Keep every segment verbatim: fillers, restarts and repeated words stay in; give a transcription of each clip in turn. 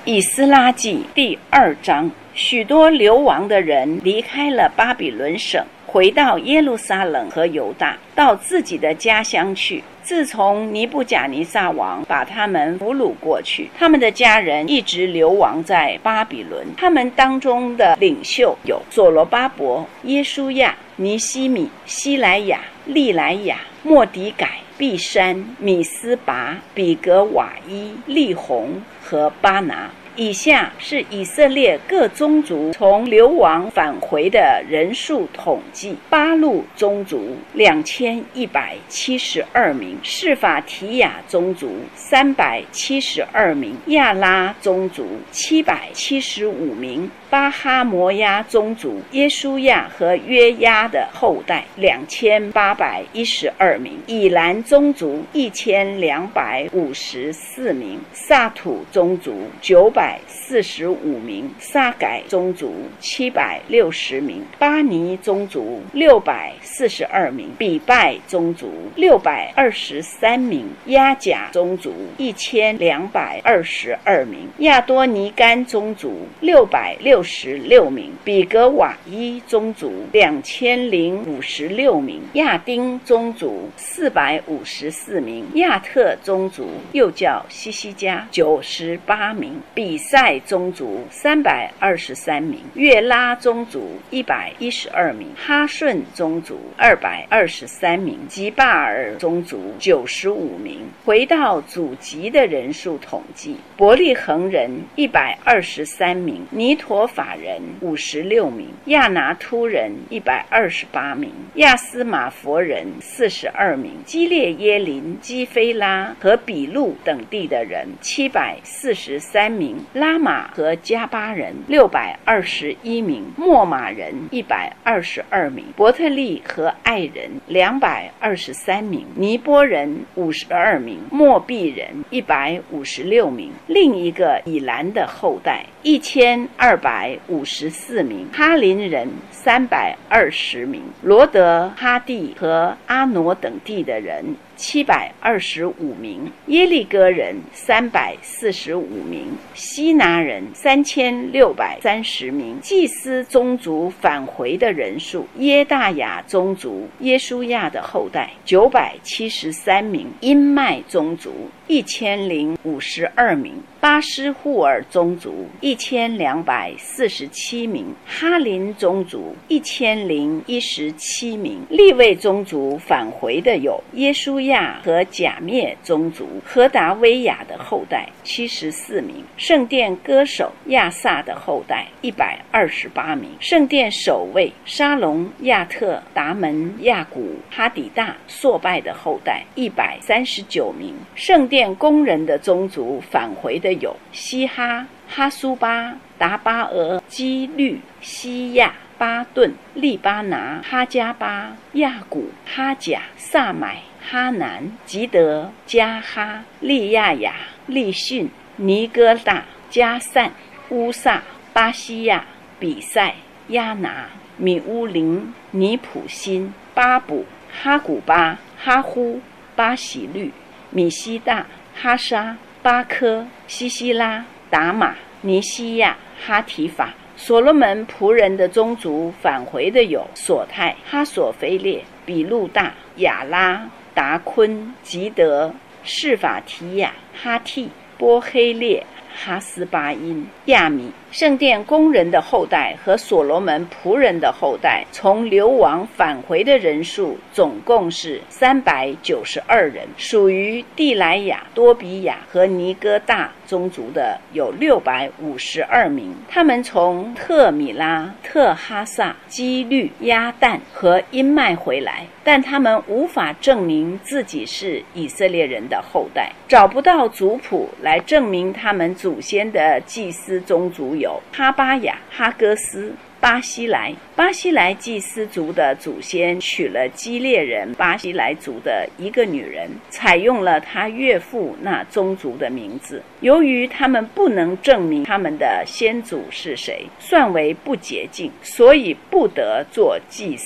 以斯拉记第二章，许多流亡的人离开了巴比伦省，回到耶路撒冷和犹大，到自己的家乡去。自从尼布甲尼撒王把他们俘虏过去，他们的家人一直流亡在巴比伦。他们当中的领袖有所罗巴伯、耶书亚、尼希米、西莱亚、利莱亚、末底改、毕山、米斯拔、比格瓦伊、利宏和巴拿。以下是以色列各宗族从流亡返回的人数统计：巴路宗族两千一百七十二名，示法提亚宗族三百七十二名，亚拉宗族七百七十五名，巴哈摩亚宗族耶书亚和约押的后代两千八百一十二名，以兰宗族一千两百五十四名，萨土宗族九百四十五名，撒改宗族七百六十名，巴尼宗族六百四十二名，比拜宗族六百二十三名，亚甲宗族一千两百二十二名，亚多尼干宗族六百六十六名，比格瓦伊宗族两千零五十六名，亚丁宗族四百五十四名，亚特宗族又叫西西家九十八名，比赛宗族三百二十三名，约拉宗族一百一十二名，哈顺宗族二百二十三名，吉巴尔宗族九十五名。回到祖籍的人数统计：伯利恒人一百二十三名，尼陀法人五十六名，亚拿突人一百二十八名，亚斯马佛人四十二名，基列耶林、基菲拉和比路等地的人七百四十三名，拉玛和加巴人六百二十一名，莫马人一百二十二名，伯特利和爱人两百二十三名，尼波人五十二名，莫毕人一百五十六名。另一个以兰的后代一千二百五十四名，哈林人三百二十名，罗德、哈地和阿挪等地的人七百二十五名，耶利哥人三百四十五名，西拿人三千六百三十名。祭司宗族返回的人数：耶大雅宗族耶书亚的后代九百七十三名，因麦宗族一千零五十二名，巴施户尔宗族一千两百四十七名，哈林宗族一千零一十七名。利未宗族返回的有耶书亚和甲灭宗族何达威亚的后代七十四名，圣殿歌手亚萨的后代一百二十八名，圣殿守卫沙龙、亚特、达门、亚古、哈底大、朔拜的后代一百三十九名。圣殿工人的宗族返回的有西哈、哈苏巴、达巴俄、基律、西亚、巴顿、利巴拿、哈加巴、亚古、哈甲、萨买、哈南、吉德、加哈、利亚雅、利逊、尼哥大、加散、乌萨、巴西亚、比赛、亚拿、米乌林、尼普辛、巴卜、哈古巴、哈呼、巴喜律、米西大、哈沙、巴科、西西拉、达玛、尼西亚、哈提法。所罗门仆人的宗族返回的有索泰、哈索菲列、比路大、亚拉、达昆、吉德、示法提亚、哈替、波黑列、哈斯巴因、亚米。圣殿工人的后代和所罗门仆人的后代从流亡返回的人数总共是三百九十二人，属于地莱亚、多比亚和尼哥大宗族的有六百五十二名，他们从特米拉、特哈萨、基律、亚旦和因麦回来，但他们无法证明自己是以色列人的后代，找不到族谱来证明他们祖先的祭司宗族有哈巴雅、哈戈斯、巴西莱。巴西莱祭司族的祖先娶了基列人巴西莱族的一个女人，采用了他岳父那宗族的名字。由于他们不能证明他们的先祖是谁，算为不洁净，所以不得做祭司。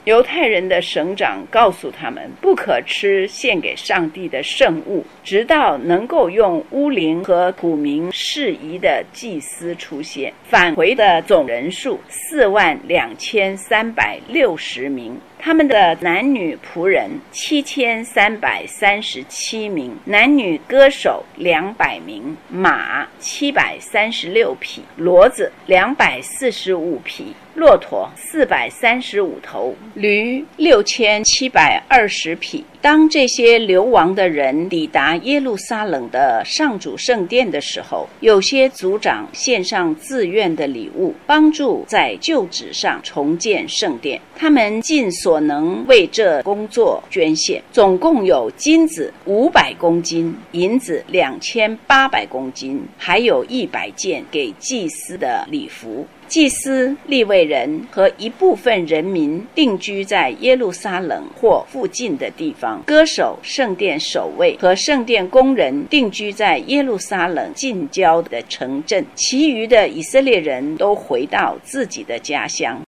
犹太人的省长告诉他们，不可吃献给上帝的圣物，直到能够用乌灵和土明适宜的祭司出现。返回的总人数四万两千三百六十名，他们的男女仆人七千三百三十七名，男女歌手两百名，马七百三十六匹，骡子两百四十五匹，骆驼四百三十五头，驴六千七百二十匹。当这些流亡的人抵达耶路撒冷的上主圣殿的时候，有些族长献上自愿的礼物，帮助在旧址上重建圣殿。他们尽所能为这工作捐献，总共有金子五百公斤，银子两千八百公斤，还有一百件给祭司的礼服。祭司、利未人和一部分人民定居在耶路撒冷或附近的地方，歌手、圣殿守卫和圣殿工人定居在耶路撒冷近郊的城镇，其余的以色列人都回到自己的家乡。